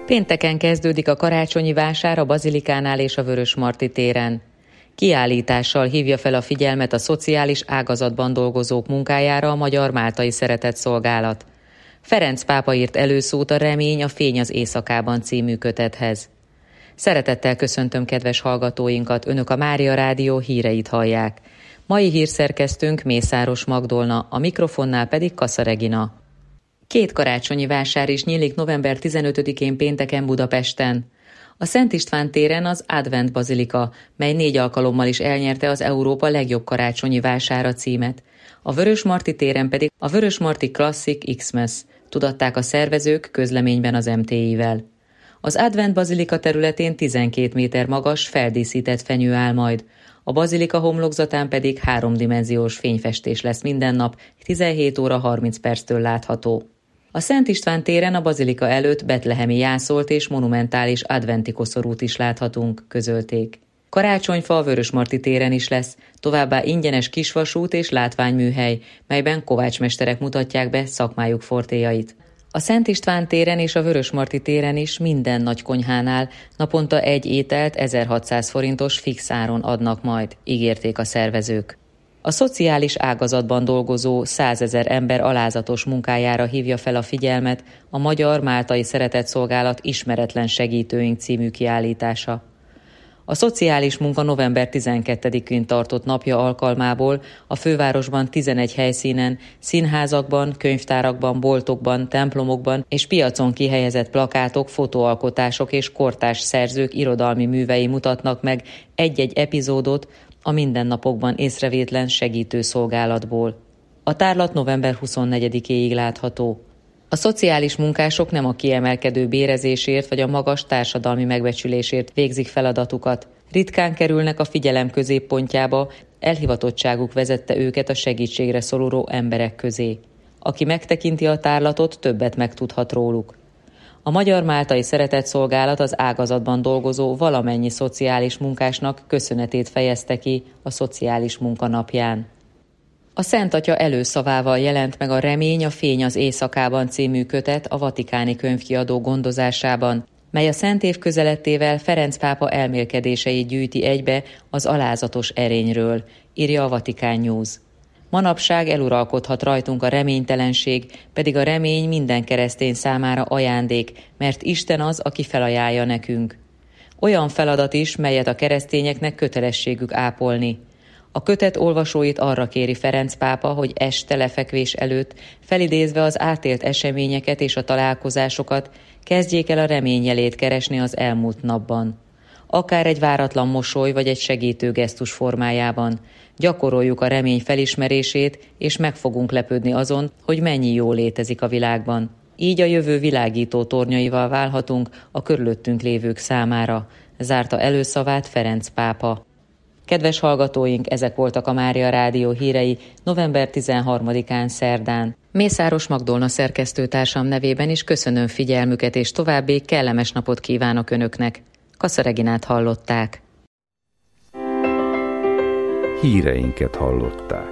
Pénteken kezdődik a karácsonyi vásár a Bazilikánál és a Vörösmarty téren. Kiállítással hívja fel a figyelmet a szociális ágazatban dolgozók munkájára a Magyar Máltai Szeretetszolgálat. Ferenc pápa írt előszót a Remény, a fény az éjszakában című kötethez. Szeretettel köszöntöm kedves hallgatóinkat, Önök a Mária Rádió híreit hallják. Mai hírszerkesztőnk Mészáros Magdolna, a mikrofonnál pedig Kassa Regina. 2 karácsonyi vásár is nyílik november 15-én pénteken Budapesten. A Szent István téren az Advent Bazilika, mely 4 alkalommal is elnyerte az Európa legjobb karácsonyi vására címet. A Vörösmarty téren pedig a Vörösmarty Classic Xmas, tudatták a szervezők közleményben az MTI-vel. Az Advent Bazilika területén 12 méter magas, feldíszített fenyő áll majd. A bazilika homlokzatán pedig 3-dimenziós fényfestés lesz minden nap, 17 óra 30 perctől látható. A Szent István téren a bazilika előtt betlehemi jászolt és monumentális adventi koszorút is láthatunk, közölték. Karácsonyfa a Vörösmarty téren is lesz, továbbá ingyenes kisvasút és látványműhely, melyben kovácsmesterek mutatják be szakmájuk fortéjait. A Szent István téren és a Vörösmarty téren is minden nagy konyhánál naponta egy ételt 1600 forintos fix áron adnak majd, ígérték a szervezők. A szociális ágazatban dolgozó 100 000 ember alázatos munkájára hívja fel a figyelmet a Magyar Máltai Szeretetszolgálat Ismeretlen Segítőink című kiállítása. A szociális munka november 12-én tartott napja alkalmából a fővárosban 11 helyszínen, színházakban, könyvtárakban, boltokban, templomokban és piacon kihelyezett plakátok, fotóalkotások és kortárs szerzők irodalmi művei mutatnak meg egy-egy epizódot a mindennapokban észrevétlen segítőszolgálatból. A tárlat november 24-éig látható. A szociális munkások nem a kiemelkedő bérezésért vagy a magas társadalmi megbecsülésért végzik feladatukat. Ritkán kerülnek a figyelem középpontjába, elhivatottságuk vezette őket a segítségre szoruló emberek közé. Aki megtekinti a tárlatot, többet megtudhat róluk. A Magyar Máltai Szeretetszolgálat az ágazatban dolgozó valamennyi szociális munkásnak köszönetét fejezte ki a szociális munkanapján. A Szent Atya előszavával jelent meg a Remény, a fény az éjszakában című kötet a Vatikáni Könyvkiadó gondozásában, mely a Szent Év közelettével Ferenc pápa elmélkedéseit gyűjti egybe az alázatos erényről, írja a Vatikán News. Manapság eluralkodhat rajtunk a reménytelenség, pedig a remény minden keresztény számára ajándék, mert Isten az, aki felajánlja nekünk. Olyan feladat is, melyet a keresztényeknek kötelességük ápolni. A kötet olvasóit arra kéri Ferenc pápa, hogy este lefekvés előtt, felidézve az átélt eseményeket és a találkozásokat, kezdjék el a reményjelét keresni az elmúlt napban. Akár egy váratlan mosoly vagy egy segítő gesztus formájában. Gyakoroljuk a remény felismerését, és meg fogunk lepődni azon, hogy mennyi jó létezik a világban. Így a jövő világító tornyaival válhatunk a körülöttünk lévők számára, zárta előszavát Ferenc pápa. Kedves hallgatóink, ezek voltak a Mária Rádió hírei november 13-án szerdán. Mészáros Magdolna szerkesztőtársam nevében is köszönöm figyelmüket, és további kellemes napot kívánok Önöknek. Kassa Reginát hallották. Híreinket hallották.